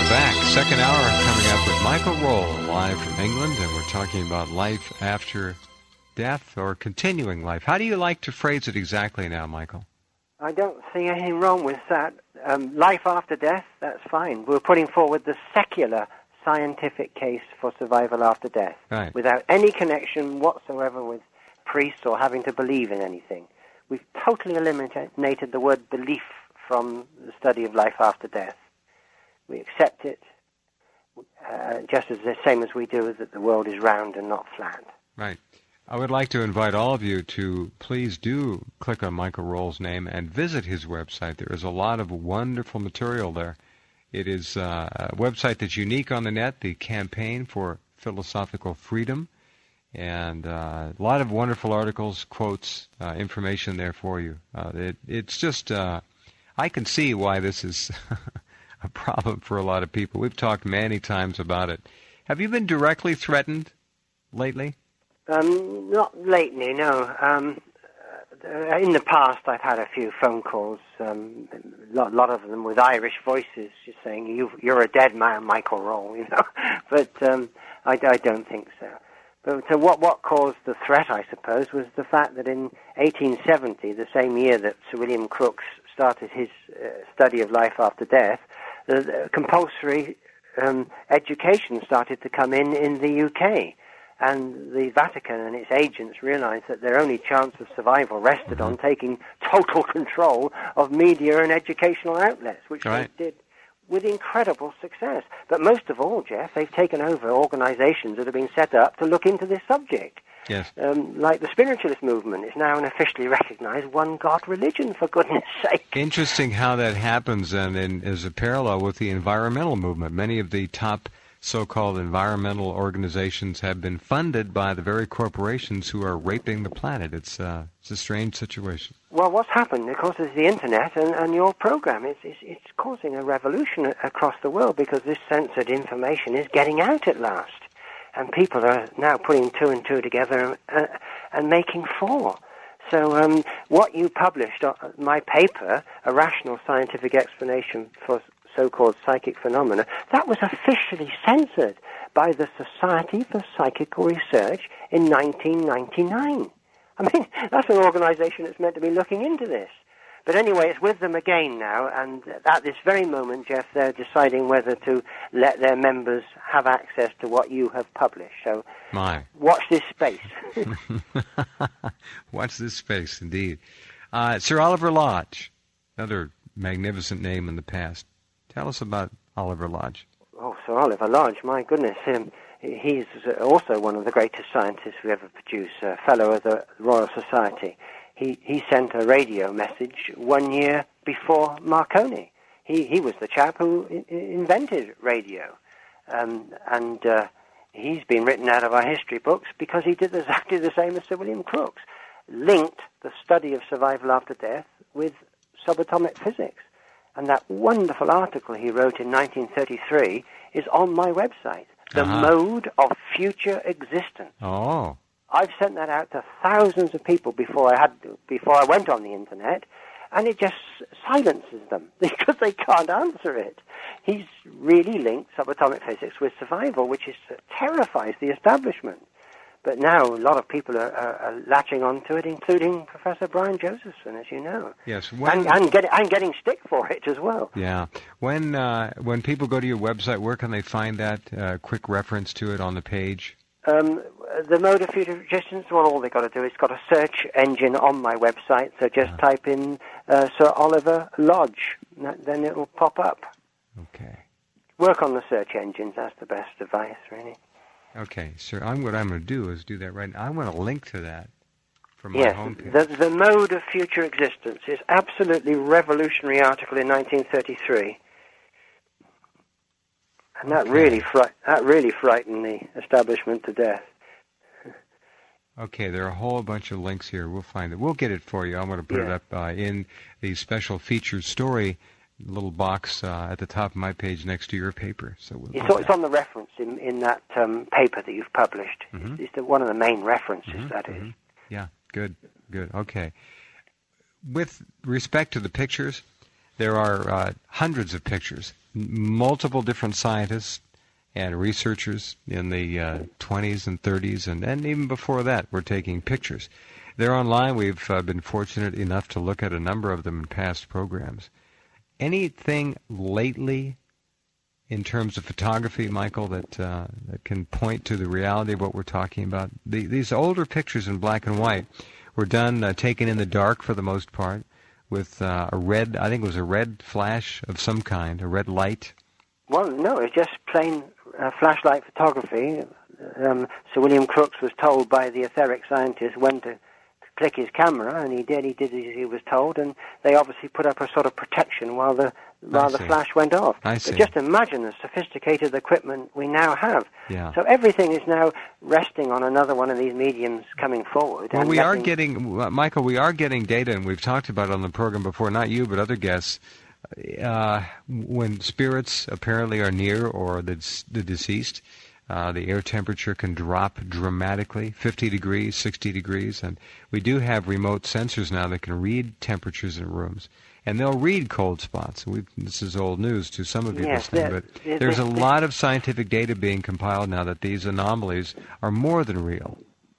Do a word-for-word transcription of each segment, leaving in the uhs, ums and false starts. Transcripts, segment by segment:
we're back. Second hour coming up with Michael Roll, live from England, and we're talking about life after death or continuing life. How do you like to phrase it exactly now, Michael? I don't see anything wrong with that. Um, life after death, that's fine. We're putting forward the secular scientific case for survival after death, right, without any connection whatsoever with priests or having to believe in anything. We've totally eliminated the word belief from the study of life after death. We accept it uh, just as the same as we do that the world is round and not flat. Right. I would like to invite all of you to please do click on Michael Roll's name and visit his website. There is a lot of wonderful material there. It is uh, a website that's unique on the net, the Campaign for Philosophical Freedom, and uh, a lot of wonderful articles, quotes, uh, information there for you. Uh, it, it's just, uh, I can see why this is a problem for a lot of people. We've talked many times about it. Have you been directly threatened lately? Um, not lately, no. Um, uh, in the past, I've had a few phone calls, um, a lot, lot of them with Irish voices, just saying, you, you're a dead man, Michael Roll, you know. But um, I, I don't think so. But so what, what caused the threat, I suppose, was the fact that in eighteen seventy, the same year that Sir William Crookes started his uh, study of life after death, the, the compulsory um, education started to come in in the U K. And the Vatican and its agents realized that their only chance of survival rested on taking total control of media and educational outlets, which right. they did with incredible success. But most of all, Jeff, they've taken over organizations that have been set up to look into this subject. Yes. Um, like the spiritualist movement is now an officially recognized one-God religion, for goodness sake. Interesting how that happens, and in, as a parallel with the environmental movement. Many of the top so-called environmental organizations have been funded by the very corporations who are raping the planet. It's, uh, it's a strange situation. Well, what's happened, of course, is the Internet and, and your program. It's, it's, it's causing a revolution across the world because this censored information is getting out at last. And people are now putting two and two together and, and making four. So um, what you published, uh, my paper, A Rational Scientific Explanation for So-Called Psychic Phenomena, that was officially censored by the Society for Psychical Research in nineteen ninety-nine. I mean, that's an organization that's meant to be looking into this. But anyway, it's with them again now, and at this very moment, Jeff, they're deciding whether to let their members have access to what you have published. So My. watch this space. Watch this space, indeed. Uh, Sir Oliver Lodge, another magnificent name in the past. Tell us about Oliver Lodge. Oh, Sir Oliver Lodge, my goodness. Um, he's also one of the greatest scientists we ever produced, a fellow of the Royal Society. He he sent a radio message one year before Marconi. He he was the chap who I- invented radio. Um, and uh, he's been written out of our history books because he did exactly the same as Sir William Crookes, linked the study of survival after death with subatomic physics. And that wonderful article he wrote in nineteen thirty-three is on my website, The uh-huh. Mode of Future Existence. Oh. I've sent that out to thousands of people before I had before I went on the internet, and it just silences them because they can't answer it. He's really linked subatomic physics with survival, which is uh, terrifies the establishment. But now a lot of people are, are, are latching onto it, including Professor Brian Josephson, as you know. Yes, when, and, and, get, and getting stick for it as well. Yeah. When uh, when people go to your website, where can they find that uh, quick reference to it on the page? Um, the Mode of Future Existence, well, all they've got to do is got a search engine on my website, so just uh-huh. type in uh, Sir Oliver Lodge, then it will pop up. Okay. Work on the search engines, that's the best advice, really. Okay, sir, I'm, what I'm going to do is do that right now. I want to link to that from my yes, homepage. The, the Mode of Future Existence is absolutely revolutionary article in nineteen thirty-three. And that, okay. really fri- that really frightened the establishment to death. Okay, there are a whole bunch of links here. We'll find it. We'll get it for you. I'm going to put yeah. it up uh, in the special featured story little box uh, at the top of my page next to your paper. So we'll it's, it's on the reference in, in that um, paper that you've published. Mm-hmm. It's, it's the, one of the main references, mm-hmm. that mm-hmm. is. Yeah, good, good. Okay. With respect to the pictures, there are uh, hundreds of pictures multiple different scientists and researchers in the uh, twenties and thirties, and, and even before that, were taking pictures. They're online. We've uh, been fortunate enough to look at a number of them in past programs. Anything lately in terms of photography, Michael, that, uh, that can point to the reality of what we're talking about? The, these older pictures in black and white were done, uh, taken in the dark for the most part, with uh, a red, I think it was a red flash of some kind, a red light. Well, no, it's just plain uh, flashlight photography. Um, Sir William Crookes was told by the etheric scientist when to click his camera, and he did. He did as he was told, and they obviously put up a sort of protection while the while the flash went off. I see. But just imagine the sophisticated equipment we now have. Yeah. So everything is now resting on another one of these mediums coming forward. Well, and we are letting... getting, uh, Michael, we are getting data, and we've talked about it on the program before, not you, but other guests, uh, when spirits apparently are near or the, the deceased, Uh, the air temperature can drop dramatically, fifty degrees, sixty degrees, and we do have remote sensors now that can read temperatures in rooms, and they'll read cold spots. We've, this is old news to some of you Yes, listening, they're, but they're, there's they're, a lot of scientific data being compiled now that these anomalies are more than real.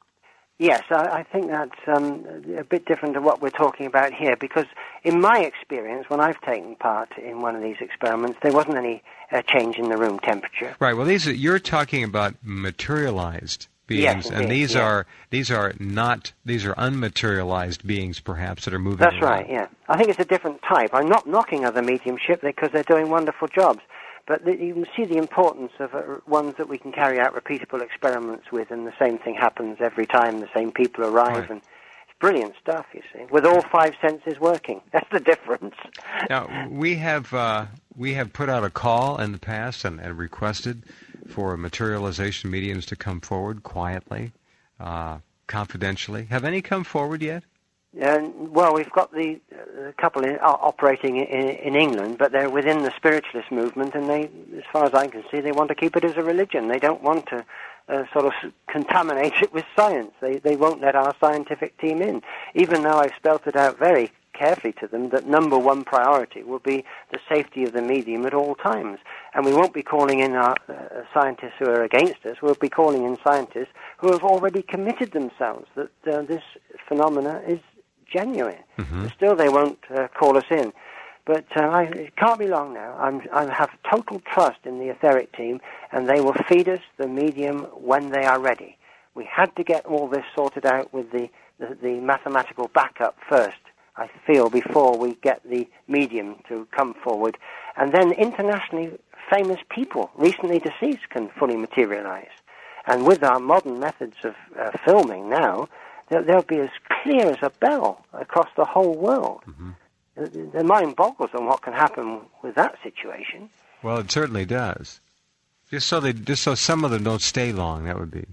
Yes, I, I think that's um, a bit different to what we're talking about here, because in my experience, when I've taken part in one of these experiments, there wasn't any uh, change in the room temperature. Right. Well, these are, you're talking about materialized beings, yes, and these yes. are these are not these are unmaterialized beings, perhaps, that are moving. That's around. right. Yeah, I think it's a different type. I'm not knocking other mediumship because they're doing wonderful jobs. But the, you can see the importance of uh, ones that we can carry out repeatable experiments with, and the same thing happens every time. The same people arrive, right. and it's brilliant stuff, you see, with all five senses working. That's the difference. Now, we have uh, we have put out a call in the past and, and requested for materialization mediums to come forward quietly, uh, confidentially. Have any come forward yet? Uh, well, we've got the uh, couple in, uh, operating in, in England, but they're within the spiritualist movement, and they, as far as I can see, they want to keep it as a religion. They don't want to uh, sort of contaminate it with science. They they won't let our scientific team in, even though I've spelt it out very carefully to them that number one priority will be the safety of the medium at all times. And we won't be calling in our uh, scientists who are against us. We'll be calling in scientists who have already committed themselves that uh, this phenomena is genuine. Mm-hmm. But still, they won't uh, call us in. But uh, I, it can't be long now. I'm, I have total trust in the etheric team, and they will feed us the medium when they are ready. We had to get all this sorted out with the, the, the mathematical backup first, I feel, before we get the medium to come forward. And then internationally famous people, recently deceased, can fully materialize. And with our modern methods of uh, filming now, they'll, they'll be as clear as a bell across the whole world. Mm-hmm. The, the mind boggles on what can happen with that situation. Well, it certainly does. Just so they, just so some of them don't stay long, that would be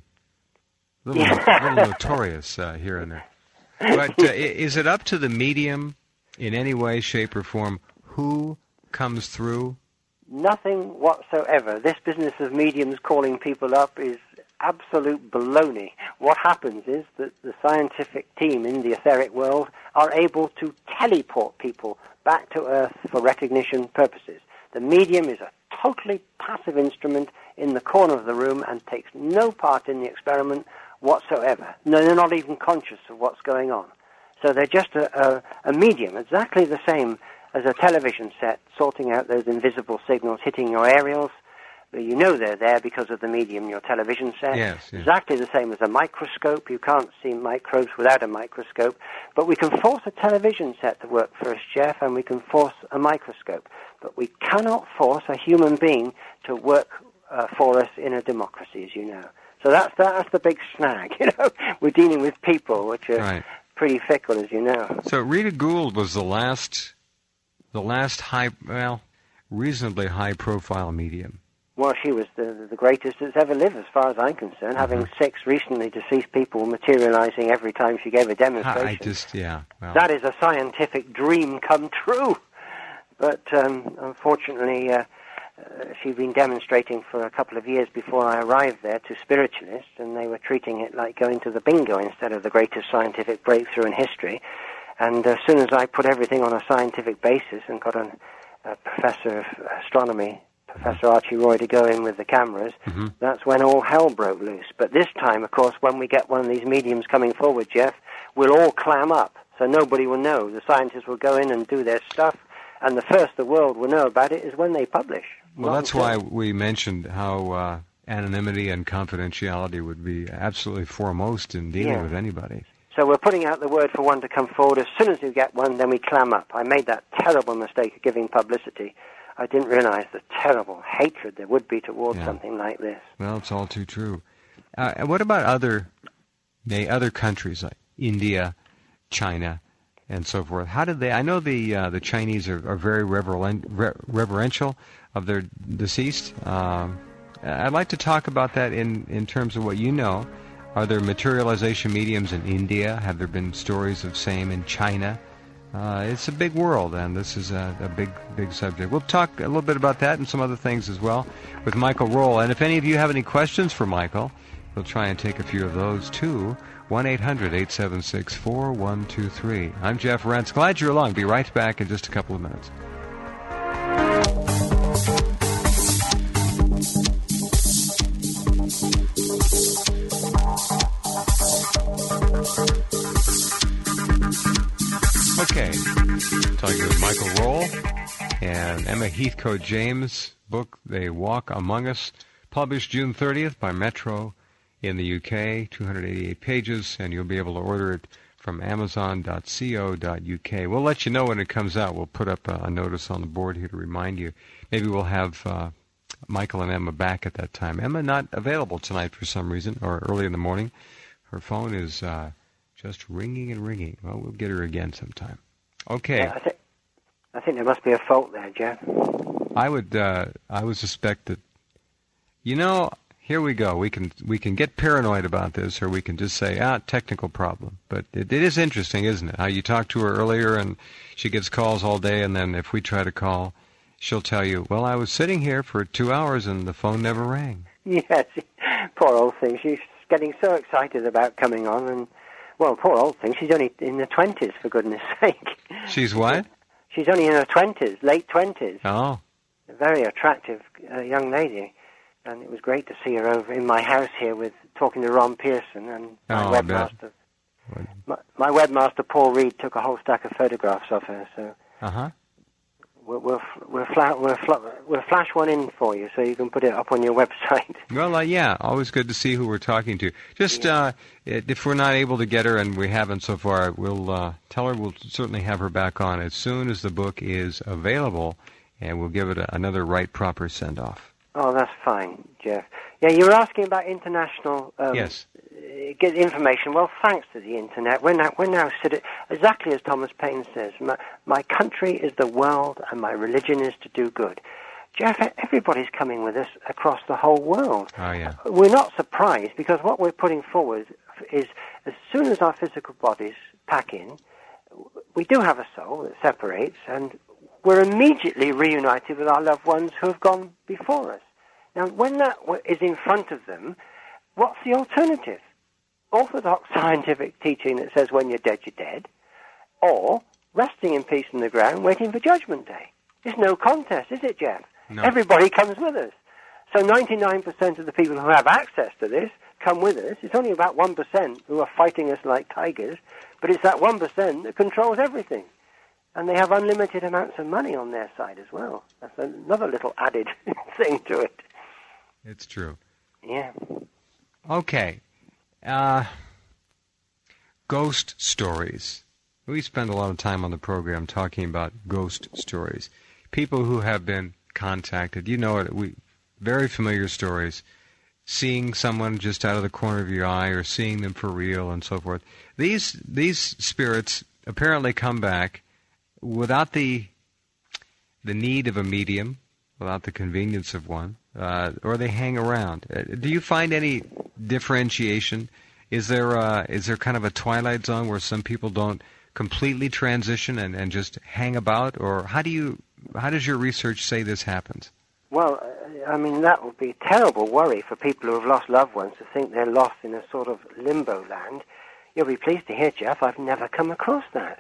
a little, Yeah. a little notorious uh, here and there. But uh, is it up to the medium in any way, shape, or form who comes through? Nothing whatsoever. This business of mediums calling people up is absolute baloney. What happens is that the scientific team in the etheric world are able to teleport people back to Earth for recognition purposes. The medium is a totally passive instrument in the corner of the room and takes no part in the experiment whatsoever. No, they're not even conscious of what's going on. So they're just a, a, a medium, exactly the same as a television set, sorting out those invisible signals hitting your aerials. You know they're there because of the medium, your television set. Yes, yes. Exactly the same as a microscope. You can't see microbes without a microscope. But we can force a television set to work for us, Jeff, and we can force a microscope. But we cannot force a human being to work uh, for us in a democracy, as you know. So that's that's the big snag. You know, we're dealing with people which are right. pretty fickle, as you know. So Rita Gould was the last, the last high, well, reasonably high-profile medium. Well, she was the the greatest that's ever lived, as far as I'm concerned, mm-hmm. having six recently deceased people materializing every time she gave a demonstration. I just, yeah. Well. That is a scientific dream come true. But um, unfortunately, uh, uh, she'd been demonstrating for a couple of years before I arrived there to spiritualists, and they were treating it like going to the bingo instead of the greatest scientific breakthrough in history. And as soon as I put everything on a scientific basis and got an a professor of astronomy, Professor Archie Roy, to go in with the cameras, mm-hmm. that's when all hell broke loose. But this time, of course, when we get one of these mediums coming forward, Jeff, we'll all clam up, so nobody will know. The scientists will go in and do their stuff, and the first the world will know about it is when they publish. Well, that's why we mentioned how uh, anonymity and confidentiality would be absolutely foremost in dealing yeah. with anybody. So we're putting out the word for one to come forward. As soon as we get one, then we clam up. I made that terrible mistake of giving publicity. I didn't realize the terrible hatred there would be towards yeah. something like this. Well, it's all too true. Uh, and what about other, nay, other countries like India, China, and so forth? How did they? I know the uh, the Chinese are, are very reverent, re- reverential of their deceased. Um, I'd like to talk about that in, in terms of what you know. Are there materialization mediums in India? Have there been stories of same in China? Uh, it's a big world, and this is a, a big, big subject. We'll talk a little bit about that and some other things as well with Michael Roll. And if any of you have any questions for Michael, we'll try and take a few of those too. one eight hundred eight seven six four one two three. I'm Jeff Rense. Glad you're along. Be right back in just a couple of minutes. Okay, talking with Michael Roll and Emma Heathcote James' book, They Walk Among Us, published June thirtieth by Metro in the U K, two hundred eighty-eight pages, and you'll be able to order it from amazon dot co dot U K. We'll let you know when it comes out. We'll put up a, a notice on the board here to remind you. Maybe we'll have uh, Michael and Emma back at that time. Emma not available tonight for some reason, or early in the morning. Her phone is... Uh, Just ringing and ringing. Well, we'll get her again sometime. Okay. Yeah, I, th- I think there must be a fault there, Jeff. I would, uh, I would suspect that. You know, here we go. We can we can get paranoid about this, or we can just say, ah, technical problem. But it, it is interesting, isn't it? How you talked to her earlier, and she gets calls all day, and then if we try to call, she'll tell you, well, I was sitting here for two hours, and the phone never rang. Yes, poor old thing. She's getting so excited about coming on, and. Well, poor old thing. She's only in her twenties, for goodness' sake. She's what? She's only in her twenties, late twenties. Oh. A very attractive uh, young lady. And it was great to see her over in my house here with talking to Ron Pearson and my oh, webmaster. My, my webmaster, Paul Reed, took a whole stack of photographs of her. So uh-huh. We'll we'll we'll, fla- we'll, fla- we'll flash one in for you so you can put it up on your website. Well, uh, yeah, always good to see who we're talking to. Just yeah. uh, if we're not able to get her, and we haven't so far, we'll uh, tell her we'll certainly have her back on as soon as the book is available, and we'll give it a, another right proper send-off. Oh, that's fine, Jeff. Yeah, you were asking about international um, yes. get information. Well, thanks to the internet, we're now we're now sitting exactly as Thomas Paine says. My, my country is the world, and my religion is to do good. Jeff, everybody's coming with us across the whole world. Oh yeah. We're not surprised because what we're putting forward is, as soon as our physical bodies pack in, we do have a soul that separates, and we're immediately reunited with our loved ones who have gone before us. Now, when that is in front of them, what's the alternative? Orthodox scientific teaching that says when you're dead, you're dead, or resting in peace in the ground, waiting for Judgment Day. It's no contest, is it, Jeff? No. Everybody comes with us. So ninety-nine percent of the people who have access to this come with us. It's only about one percent who are fighting us like tigers, but it's that one percent that controls everything. And they have unlimited amounts of money on their side as well. That's another little added thing to it. It's true. Yeah. Okay. Uh, ghost stories. We spend a lot of time on the program talking about ghost stories. People who have been contacted. You know it. We very familiar stories. Seeing someone just out of the corner of your eye, or seeing them for real, and so forth. These these spirits apparently come back without the the need of a medium, without the convenience of one, uh, or they hang around. Uh, do you find any differentiation? Is there uh, is there kind of a twilight zone where some people don't completely transition and, and just hang about, or how do you how does your research say this happens? Well, I mean, that would be a terrible worry for people who have lost loved ones to think they're lost in a sort of limbo land. You'll be pleased to hear, Jeff, I've never come across that.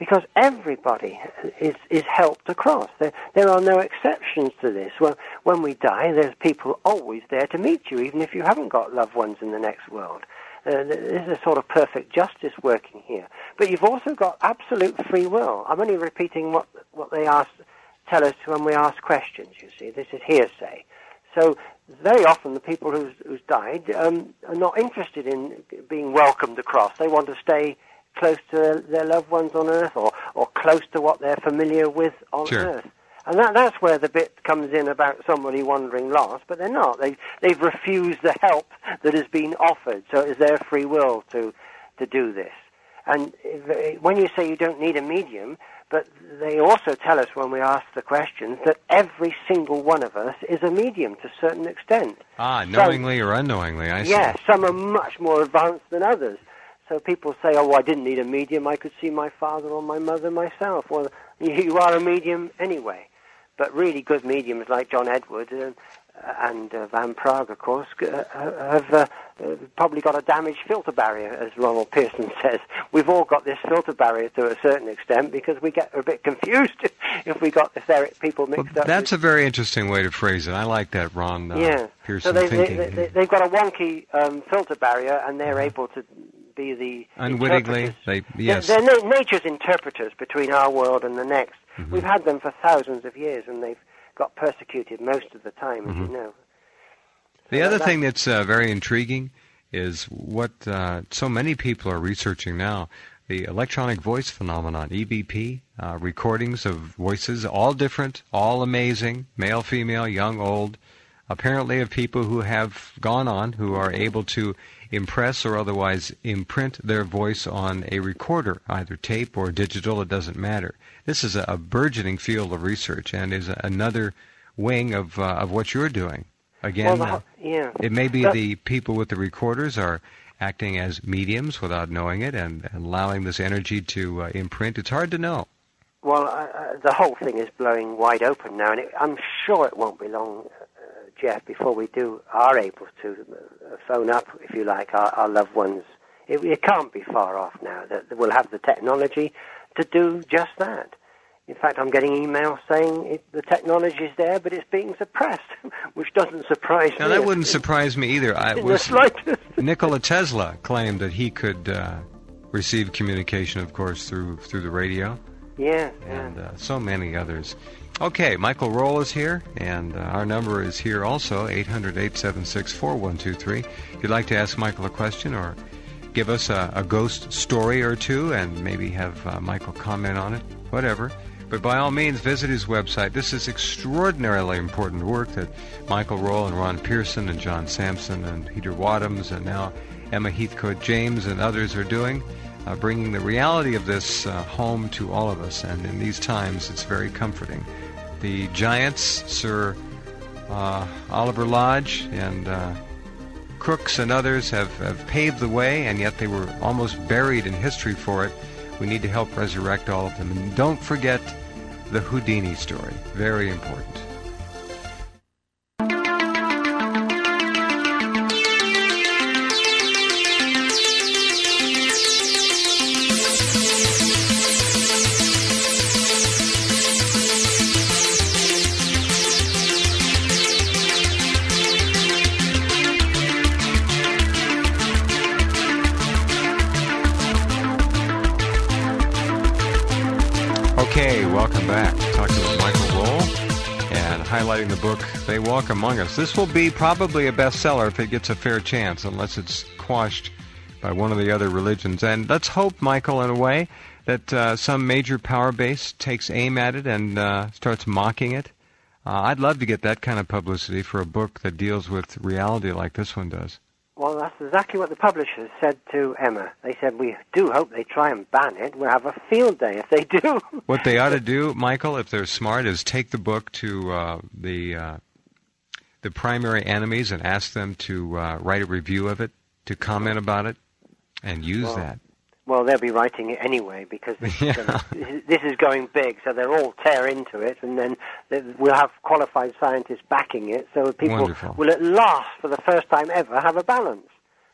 because everybody is, is helped across. There, there are no exceptions to this. Well, when we die, there's people always there to meet you, even if you haven't got loved ones in the next world. Uh, there's a sort of perfect justice working here. But you've also got absolute free will. I'm only repeating what, what they ask, tell us when we ask questions, you see. This is hearsay. So very often the people who's, who's died um, are not interested in being welcomed across. They want to stay close to their loved ones on Earth, or, or close to what they're familiar with on sure. Earth. And that, that's where the bit comes in about somebody wandering lost, but they're not. They, they've refused the help that has been offered, so it's their free will to, to do this. And if, when you say you don't need a medium, but they also tell us when we ask the questions that every single one of us is a medium to a certain extent. Ah, knowingly so, or unknowingly, I see. Yeah, some are much more advanced than others. So people say, oh, well, I didn't need a medium, I could see my father or my mother myself. Well, you are a medium anyway. But really good mediums like John Edward uh, and uh, Van Prague, of course, uh, have uh, uh, probably got a damaged filter barrier, as Ronald Pearson says. We've all got this filter barrier to a certain extent because we get a bit confused if we got etheric people mixed well, up. That's with... a very interesting way to phrase it. I like that, Ron uh, yeah. Pearson so they, thinking. They, they, they've got a wonky um, filter barrier, and they're uh-huh. able to be the unwittingly. They, yes. They're, they're nature's interpreters between our world and the next. Mm-hmm. We've had them for thousands of years, and they've got persecuted most of the time, as mm-hmm. you know. The so other that, thing that's uh, very intriguing is what uh, so many people are researching now, the electronic voice phenomenon, E V P, uh, recordings of voices, all different, all amazing, male, female, young, old, apparently of people who have gone on, who are able to impress or otherwise imprint their voice on a recorder, either tape or digital, it doesn't matter. This is a, a burgeoning field of research and is another wing of uh, of what you're doing. Again, well, the, uh, yeah. it may be but, the people with the recorders are acting as mediums without knowing it and, and allowing this energy to uh, imprint. It's hard to know. Well, uh, the whole thing is blowing wide open now, and it, I'm sure it won't be long, Jeff, before we do are able to phone up, if you like, our, our loved ones. It, it can't be far off now that we'll have the technology to do just that. In fact, I'm getting emails saying it, the technology is there, but it's being suppressed, which doesn't surprise now, me. Now, that wouldn't surprise me either. I in was, the slightest. Nikola Tesla claimed that he could uh, receive communication, of course, through through the radio. Yeah. And yeah. Uh, so many others. Okay, Michael Roll is here, and uh, our number is here also, eight hundred, eight seven six, four one two three. If you'd like to ask Michael a question or give us a, a ghost story or two and maybe have uh, Michael comment on it, whatever. But by all means, visit his website. This is extraordinarily important work that Michael Roll and Ron Pearson and John Sampson and Peter Wadhams and now Emma Heathcote James and others are doing, uh, bringing the reality of this uh, home to all of us. And in these times, it's very comforting. The giants, Sir uh, Oliver Lodge and uh, Crookes and others have, have paved the way, and yet they were almost buried in history for it. We need to help resurrect all of them. And don't forget the Houdini story. Very important. Okay, welcome back. Talking with Michael Roll and highlighting the book, They Walk Among Us. This will be probably a bestseller if it gets a fair chance, unless it's quashed by one of the other religions. And let's hope, Michael, in a way, that uh, some major power base takes aim at it and uh, starts mocking it. Uh, I'd love to get that kind of publicity for a book that deals with reality like this one does. Well, that's exactly what the publishers said to Emma. They said, we do hope they try and ban it. We'll have a field day if they do. What they ought to do, Michael, if they're smart, is take the book to uh, the uh, the primary enemies and ask them to uh, write a review of it, to comment about it, and use well, that. Well, they'll be writing it anyway because this, yeah. is going, this is going big, so they'll all tear into it, and then we'll have qualified scientists backing it, so people Wonderful. will at last, for the first time ever, have a balance.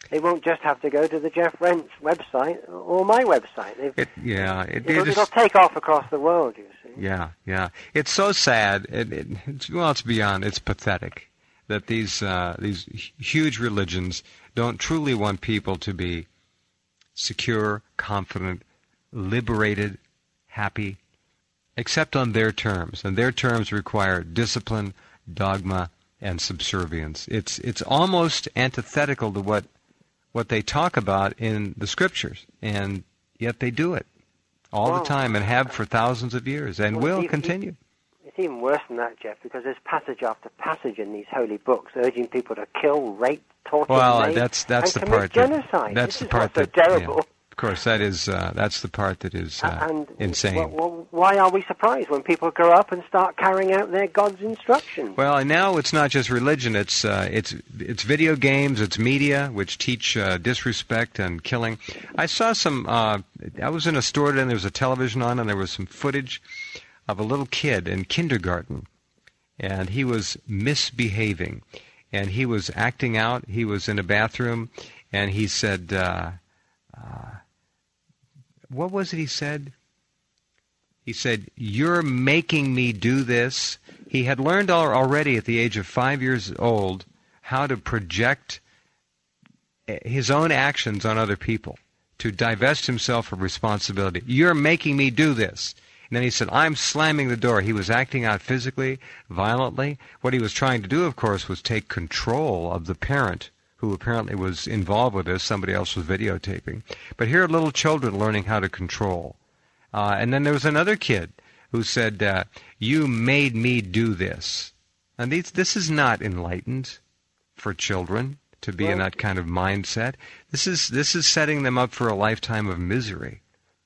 They won't just have to go to the Jeff Rense website or my website. It, yeah, it, it'll, it is, it'll take off across the world, you see. Yeah, yeah. It's so sad. It, it, it's, well, it's beyond. It's pathetic that these uh, these huge religions don't truly want people to be secure, confident, liberated, happy, except on their terms. And their terms require discipline, dogma, and subservience. It's it's almost antithetical to what what they talk about in the scriptures, and yet they do it all well, the time and have for thousands of years and well, will it's continue. It's even worse than that, Jeff, because there's passage after passage in these holy books urging people to kill, rape, torture, well, rape, that's that's and the commit part genocide. That, that's this the is part what's that so terrible. Yeah. Of course, that is uh, that's the part that is uh, and insane. Well, well, why are we surprised when people grow up and start carrying out their God's instructions? Well, and now it's not just religion; it's uh, it's it's video games, it's media, which teach uh, disrespect and killing. I saw some. Uh, I was in a store and there was a television on, and there was some footage of a little kid in kindergarten, and he was misbehaving, and he was acting out. He was in a bathroom, and he said. Uh, uh, What was it he said? He said, "You're making me do this." He had learned already at the age of five years old how to project his own actions on other people, to divest himself of responsibility. "You're making me do this." And then he said, "I'm slamming the door." He was acting out physically, violently. What he was trying to do, of course, was take control of the parent who apparently was involved with this. Somebody else was videotaping. But here are little children learning how to control. Uh, and then there was another kid who said, uh, "You made me do this." And these, this is not enlightened for children to be well, in that kind of mindset. This is this is setting them up for a lifetime of misery.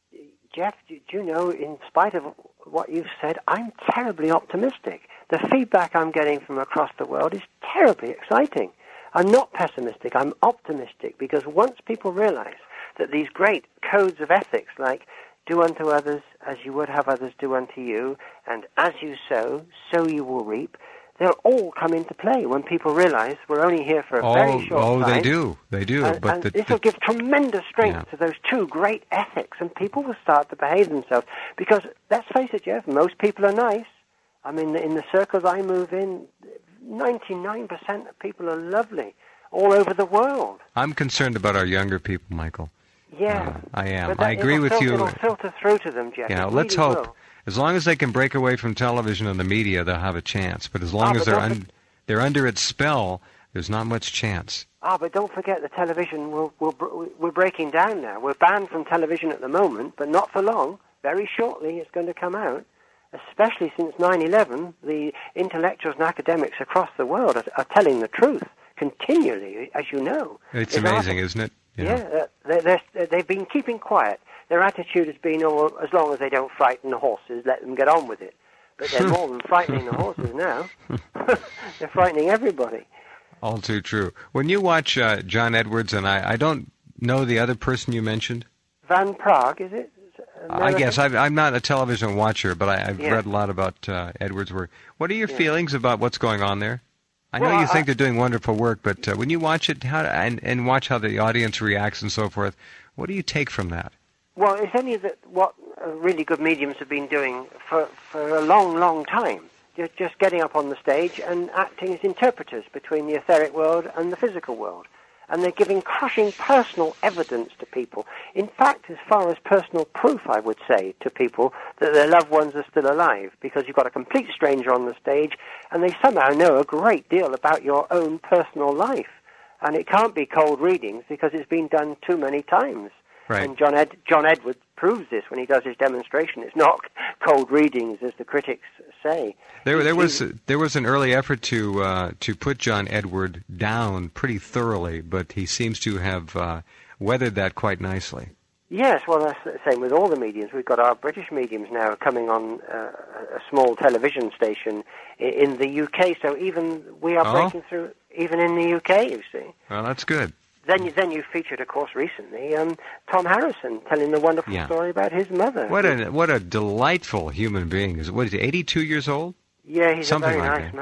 Jeff, do you know, in spite of what you've said, I'm terribly optimistic. The feedback I'm getting from across the world is terribly exciting. I'm not pessimistic, I'm optimistic, because once people realize that these great codes of ethics, like do unto others as you would have others do unto you, and as you sow, so you will reap, they'll all come into play when people realize we're only here for a oh, very short oh, time. Oh, they do, they do. And, but and the, this the, will give tremendous strength yeah. to those two great ethics, and people will start to behave themselves. Because, let's face it, Jeff, most people are nice. I mean, in the circles I move in, ninety-nine percent of people are lovely. All over the world. I'm concerned about our younger people, Michael. Yeah. Uh, I am. That, I agree with fil- you. It'll filter through to them, Jeff. Yeah, it let's really hope. Will. As long as they can break away from television and the media, they'll have a chance. But as long ah, as they're, un- un- they're under its spell, there's not much chance. Ah, but don't forget the television, will, will, we're breaking down now. We're banned from television at the moment, but not for long. Very shortly it's going to come out. Especially since nine eleven, the intellectuals and academics across the world are, are telling the truth. Continually, as you know. It's amazing, our, isn't it? You yeah, know. They're, they're, they've been keeping quiet. Their attitude has been, oh, as long as they don't frighten the horses, let them get on with it. But they're more than frightening the horses now. They're frightening everybody. All too true. When you watch uh, John Edwards, and I, I don't know the other person you mentioned. Van Prague, is it? American? I guess I've, I'm not a television watcher, but I, I've yeah. read a lot about uh, Edwards' work. What are your yeah. feelings about what's going on there? I know well, you think I, they're doing wonderful work, but uh, when you watch it how, and, and watch how the audience reacts and so forth, what do you take from that? Well, it's only that what uh, really good mediums have been doing for, for a long, long time. Just, just getting up on the stage and acting as interpreters between the etheric world and the physical world. And they're giving crushing personal evidence to people. In fact, as far as personal proof, I would say, to people that their loved ones are still alive, because you've got a complete stranger on the stage, and they somehow know a great deal about your own personal life. And it can't be cold readings, because it's been done too many times. Right. And John, Ed- John Edwards proves this when he does his demonstration. It's not cold readings, as the critics say. There, there was there was an early effort to uh, to put John Edward down pretty thoroughly, but he seems to have uh, weathered that quite nicely. Yes, well, that's the same with all the mediums. We've got our British mediums now coming on uh, a small television station in the U K, so even we are oh? breaking through even in the U K, you see. Well, that's good. Then you, then you featured, of course, recently um, Tom Harrison telling the wonderful yeah. story about his mother. What a what a delightful human being is. What is he? eighty-two years old? Yeah, he's Something a very like nice that. man. He's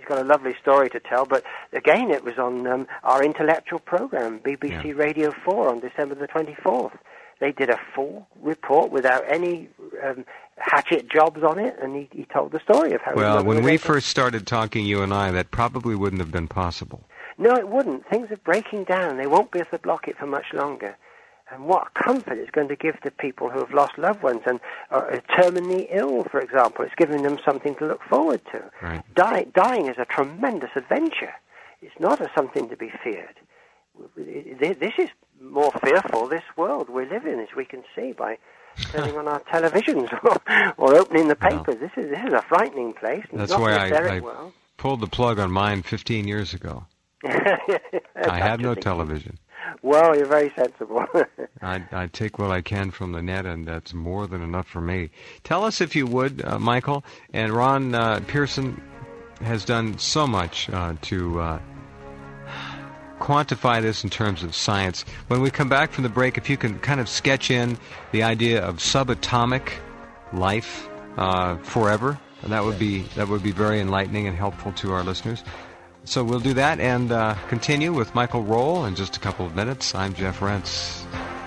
got a lovely story to tell, but again, it was on um, our intellectual program, B B C yeah. Radio four, on December the twenty-fourth. They did a full report without any um, hatchet jobs on it, and he, he told the story of how... Well, when we first started talking, you and I, that probably wouldn't have been possible. No, it wouldn't. Things are breaking down. They won't be able to block it for much longer. And what comfort it's going to give to people who have lost loved ones and are terminally ill, for example. It's giving them something to look forward to. Right. Die, dying is a tremendous adventure. It's not a something to be feared. This is more fearful, this world we live in, as we can see by turning on our televisions or, or opening the papers. Well, this is this is a frightening place. That's why I, I pulled the plug on mine fifteen years ago. I had no television. Well, you're very sensible. I, I take what I can from the net, and that's more than enough for me. Tell us, if you would, uh, Michael, and Ron uh, Pearson has done so much uh, to uh, quantify this in terms of science. When we come back from the break, if you can kind of sketch in the idea of subatomic life uh, forever, that would be that would be very enlightening and helpful to our listeners. So we'll do that and uh, continue with Michael Roll in just a couple of minutes. I'm Jeff Rentz.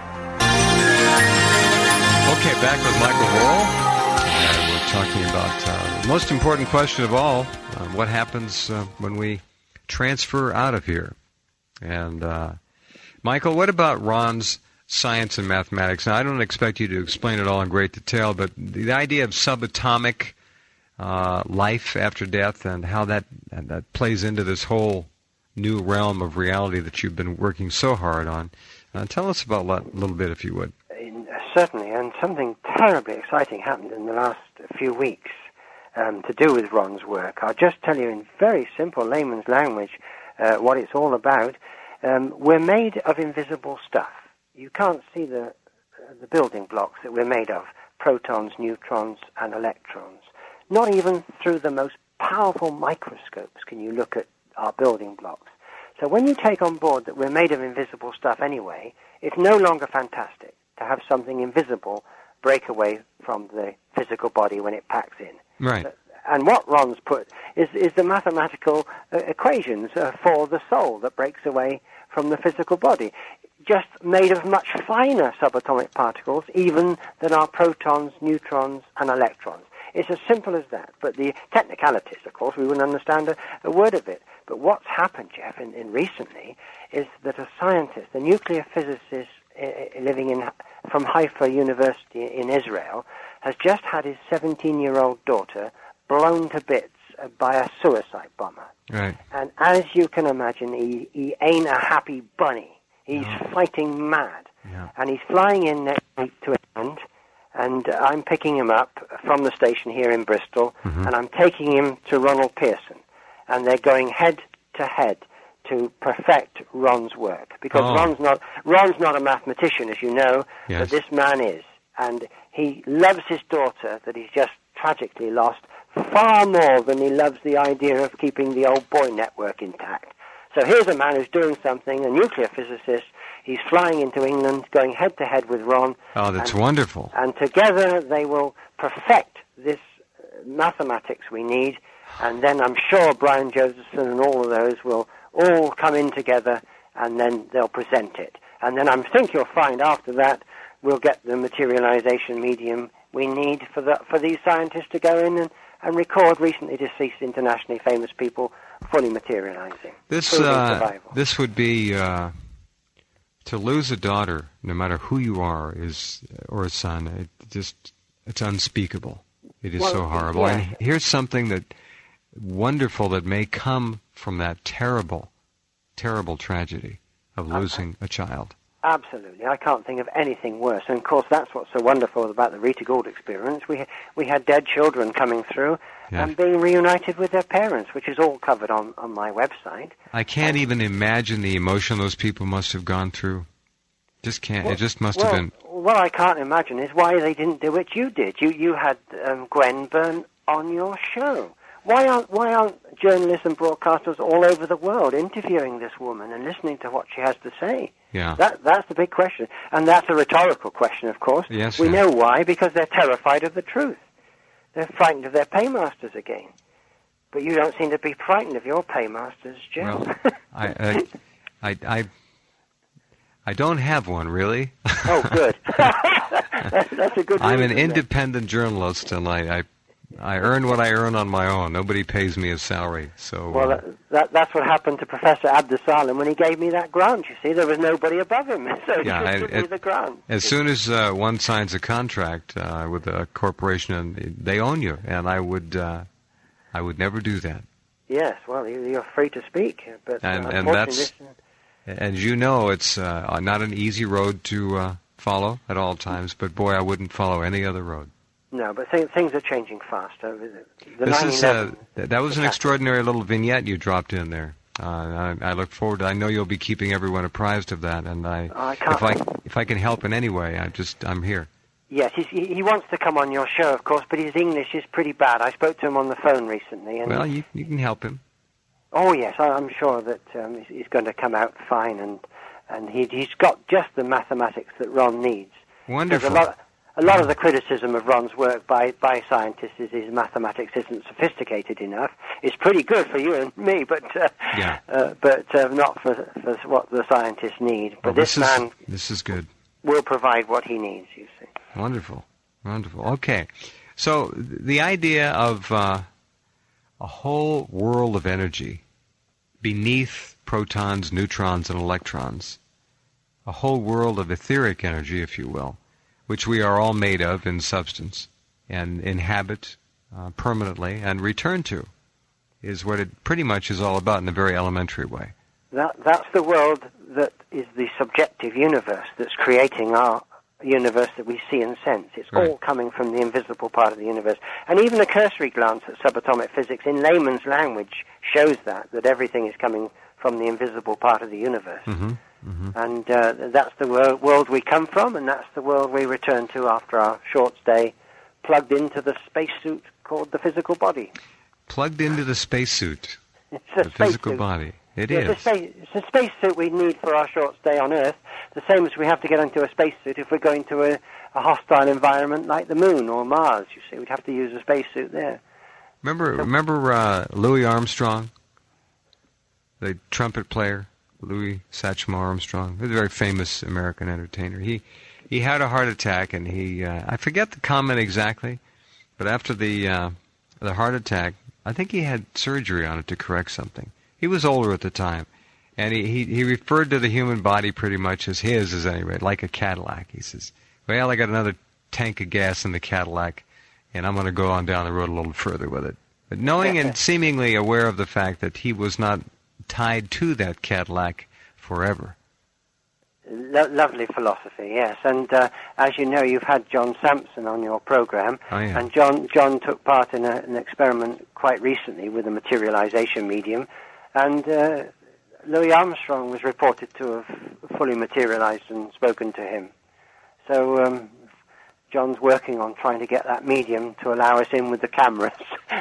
Okay, back with Michael Roll. And we're talking about uh, the most important question of all, uh, what happens uh, when we transfer out of here. And, uh, Michael, what about Ron's science and mathematics? Now, I don't expect you to explain it all in great detail, but the idea of subatomic Uh, life after death and how that and that plays into this whole new realm of reality that you've been working so hard on. Uh, tell us about a little bit, if you would. In, uh, certainly, and something terribly exciting happened in the last few weeks um, to do with Ron's work. I'll just tell you in very simple layman's language uh, what it's all about. Um, we're made of invisible stuff. You can't see the, uh, the building blocks that we're made of, protons, neutrons, and electrons. Not even through the most powerful microscopes can you look at our building blocks. So when you take on board that we're made of invisible stuff anyway, it's no longer fantastic to have something invisible break away from the physical body when it packs in. Right. And what Ron's put is, is the mathematical uh, equations uh, for the soul that breaks away from the physical body, just made of much finer subatomic particles even than our protons, neutrons, and electrons. It's as simple as that. But the technicalities, of course, we wouldn't understand a, a word of it. But what's happened, Jeff, in, in recently, is that a scientist, a nuclear physicist uh, living in from Haifa University in Israel, has just had his seventeen-year-old daughter blown to bits by a suicide bomber. Right. And as you can imagine, he, he ain't a happy bunny. He's no. fighting mad. Yeah. And he's flying in next week to England. And uh, I'm picking him up from the station here in Bristol, mm-hmm. and I'm taking him to Ronald Pearson. And they're going head to head to perfect Ron's work. Because oh. Ron's not Ron's not a mathematician, as you know, yes. but this man is. And he loves his daughter that he's just tragically lost far more than he loves the idea of keeping the old boy network intact. So here's a man who's doing something, a nuclear physicist. He's flying into England, going head-to-head with Ron. Oh, that's and, wonderful. And together they will perfect this uh, mathematics we need, and then I'm sure Brian Josephson and all of those will all come in together, and then they'll present it. And then I think you'll find after that we'll get the materialization medium we need for the, for these scientists to go in and, and record recently deceased internationally famous people fully materializing. This, uh, this would be... Uh... To lose a daughter, no matter who you are, is or a son, it just it's unspeakable. It is well, so horrible. Yeah. And here's something that wonderful that may come from that terrible, terrible tragedy of losing a child. Absolutely. I can't think of anything worse. And, of course, that's what's so wonderful about the Rita Gould experience. We we had dead children coming through yeah. and being reunited with their parents, which is all covered on, on my website. I can't um, even imagine the emotion those people must have gone through. Just can't. Well, it just must well, have been... What I can't imagine is why they didn't do what you did. You, you had um, Gwen Byrne on your show. Why aren't why aren't journalists and broadcasters all over the world interviewing this woman and listening to what she has to say? Yeah. That that's the big question, and that's a rhetorical question, of course. Yes, we yes. know why, because they're terrified of the truth. They're frightened of their paymasters again. But you don't seem to be frightened of your paymasters, Jim. Well, I, I, I, I, I don't have one, really. Oh, good. that's, that's a good I'm reason, an independent journalist, and I, I, I earn what I earn on my own. Nobody pays me a salary. So. Well, uh, that, that, that's what happened to Professor Abdusalam when he gave me that grant. You see, there was nobody above him, so he yeah, just I, gave me the grant. As soon as uh, one signs a contract uh, with a corporation, and they own you, and I would, uh, I would never do that. Yes, well, you, you're free to speak, but and, uh, and that's, as you know, it's uh, not an easy road to uh, follow at all times. But boy, I wouldn't follow any other road. No, but th- things are changing fast. Uh, the this is uh, that was an happened. extraordinary little vignette you dropped in there. Uh, I, I look forward to. I know you'll be keeping everyone apprised of that, and I, I can't, if I if I can help in any way, I just I'm here. Yes, he's, he he wants to come on your show, of course, but his English is pretty bad. I spoke to him on the phone recently. And well, you you can help him. Oh yes, I, I'm sure that um, he's, he's going to come out fine, and and he he's got just the mathematics that Ron needs. Wonderful. A lot, a lot of the criticism of Ron's work by, by scientists is his mathematics isn't sophisticated enough. It's pretty good for you and me, but uh, yeah. uh, but uh, not for, for what the scientists need. But well, this, this is, man this is good. will provide what he needs. You see. Wonderful, wonderful. Okay, so the idea of uh, a whole world of energy beneath protons, neutrons, and electrons, a whole world of etheric energy, if you will, which we are all made of in substance and inhabit uh, permanently and return to, is what it pretty much is all about in a very elementary way. That that's the world that is the subjective universe that's creating our universe that we see and sense. It's right. all coming from the invisible part of the universe. And even a cursory glance at subatomic physics in layman's language shows that, that everything is coming from the invisible part of the universe. Mm-hmm. Mm-hmm. And uh, that's the wor- world we come from, and that's the world we return to after our short stay, plugged into the spacesuit called the physical body. Plugged into the spacesuit, It's a the physical suit. body. It yeah, is. It's a, space, it's a spacesuit we need for our short stay on Earth, the same as we have to get into a spacesuit if we're going to a, a hostile environment like the Moon or Mars. You see, we'd have to use a spacesuit there. Remember, remember uh, Louis Armstrong, the trumpet player, Louis Satchmo Armstrong. He was a very famous American entertainer. He he had a heart attack, and he uh, I forget the comment exactly, but after the uh, the heart attack, I think he had surgery on it to correct something. He was older at the time, and he, he, he referred to the human body pretty much as his, as any rate, like a Cadillac. He says, well, I got another tank of gas in the Cadillac, and I'm going to go on down the road a little further with it. But knowing and seemingly aware of the fact that he was not tied to that Cadillac forever. Lo- lovely philosophy, yes. And uh, as you know, you've had John Sampson on your program, oh, yeah. and John John took part in a, an experiment quite recently with a materialization medium, and uh, Louis Armstrong was reported to have fully materialized and spoken to him. So um, John's working on trying to get that medium to allow us in with the cameras.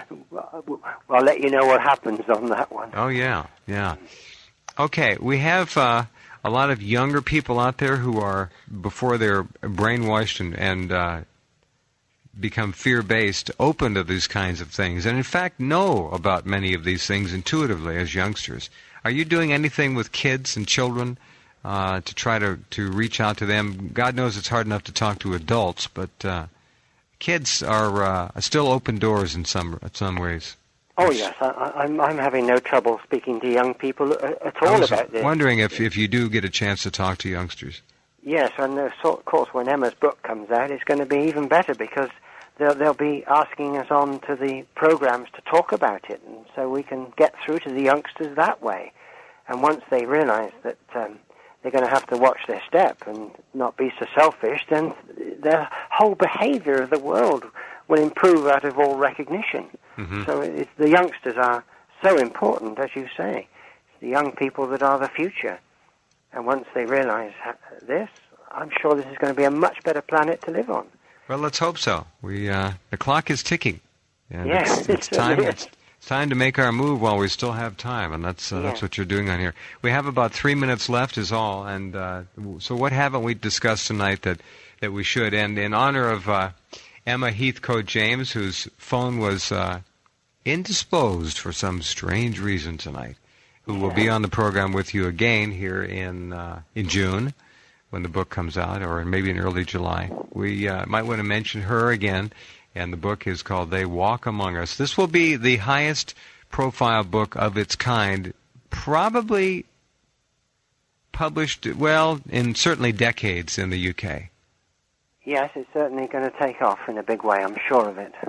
I'll let you know what happens on that one. Oh, yeah, yeah. Okay, we have uh, a lot of younger people out there who are, before they're brainwashed and, and uh, become fear-based, open to these kinds of things, and in fact know about many of these things intuitively as youngsters. Are you doing anything with kids and children uh, to try to, to reach out to them? God knows it's hard enough to talk to adults, but uh, kids are uh, still open doors in some in some ways. Oh yes, I, I'm I'm having no trouble speaking to young people at all I was about this. Wondering if if you do get a chance to talk to youngsters. Yes, and uh, so, of course when Emma's book comes out, it's going to be even better because they'll they'll be asking us on to the programs to talk about it, and so we can get through to the youngsters that way. And once they realise that um, they're going to have to watch their step and not be so selfish, then their whole behaviour of the world will improve out of all recognition. Mm-hmm. So it's, the youngsters are so important, as you say. It's the young people that are the future. And once they realise this, I'm sure this is going to be a much better planet to live on. Well, let's hope so. We uh, the clock is ticking, and yes, it's, it's time. It's, it's time to make our move while we still have time, and that's uh, yeah. that's what you're doing on here. We have about three minutes left, is all. And uh, so, what haven't we discussed tonight that that we should? And in honor of uh, Emma Heathcote James, whose phone was uh, indisposed for some strange reason tonight, who will be on the program with you again here in uh, in June when the book comes out, or maybe in early July. We uh, might want to mention her again, and the book is called They Walk Among Us. This will be the highest profile book of its kind, probably published, well, in certainly decades in the U K. Yes, it's certainly going to take off in a big way, I'm sure of it.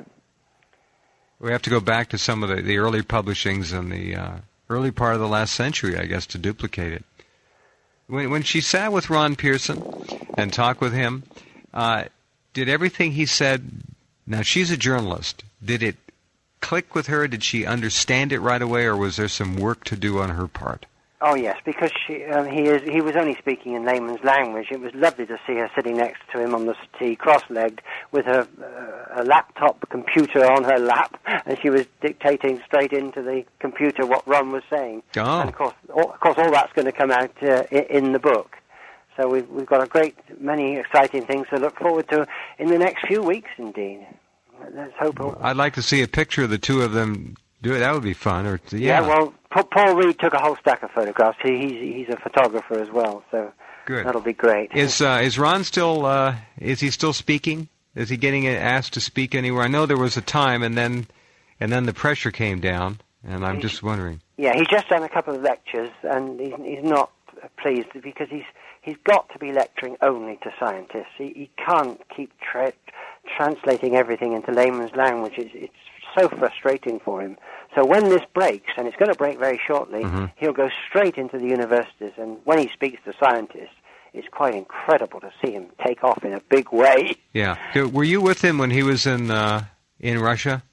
We have to go back to some of the, the early publishings in the uh, early part of the last century, I guess, to duplicate it. When, when she sat with Ron Pearson and talked with him, uh, did everything he said, now she's a journalist, did it click with her? Did she understand it right away, or was there some work to do on her part? Oh yes, because she, um, he is he was only speaking in layman's language. It was lovely to see her sitting next to him on the settee, cross-legged, with her uh, a laptop computer on her lap, and she was dictating straight into the computer what Ron was saying. Oh. And of course, all, of course, all that's going to come out uh, in the book. So we've we've got a great many exciting things to look forward to in the next few weeks, indeed. Let's hope. All... I'd like to see a picture of the two of them do it. That would be fun. Or yeah. yeah well. Paul Reed took a whole stack of photographs. He, he's he's a photographer as well, so good. That'll be great. Is uh, is Ron still? Uh, is he still speaking? Is he getting asked to speak anywhere? I know there was a time, and then and then the pressure came down, and I'm just wondering. Yeah, he's just done a couple of lectures, and he's, he's not pleased because he's he's got to be lecturing only to scientists. He, he can't keep tra- translating everything into layman's language. It's, it's so frustrating for him. So when this breaks, and it's going to break very shortly, mm-hmm. he'll go straight into the universities, and when he speaks to scientists, it's quite incredible to see him take off in a big way. Yeah. Were you with him when he was in uh, in Russia?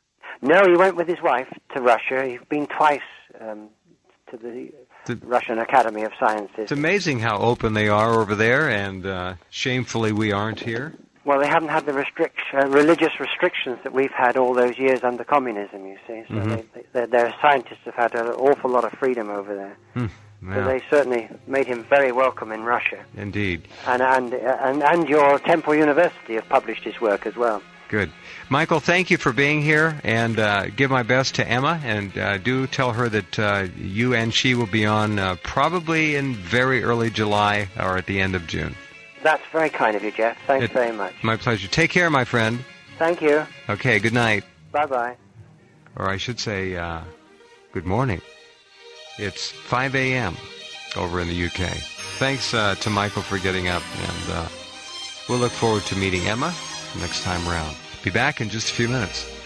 No, he went with his wife to Russia. He's been twice um, to the, the Russian Academy of Sciences. It's amazing how open they are over there, and uh, shamefully we aren't here. Well, they haven't had the restrict, uh, religious restrictions that we've had all those years under communism, you see. So mm-hmm. they, they, their scientists have had an awful lot of freedom over there. Mm, yeah. So they certainly made him very welcome in Russia. Indeed. And and, and and your Temple University have published his work as well. Good. Michael, thank you for being here, and uh, give my best to Emma, and uh, do tell her that uh, you and she will be on uh, probably in very early July or at the end of June. That's very kind of you, Jeff. Thanks it, very much. My pleasure. Take care, my friend. Thank you. Okay, good night. Bye-bye. Or I should say, uh, good morning. It's five a.m. over in the U K. Thanks uh, to Michael for getting up, and uh, we'll look forward to meeting Emma next time around. Be back in just a few minutes.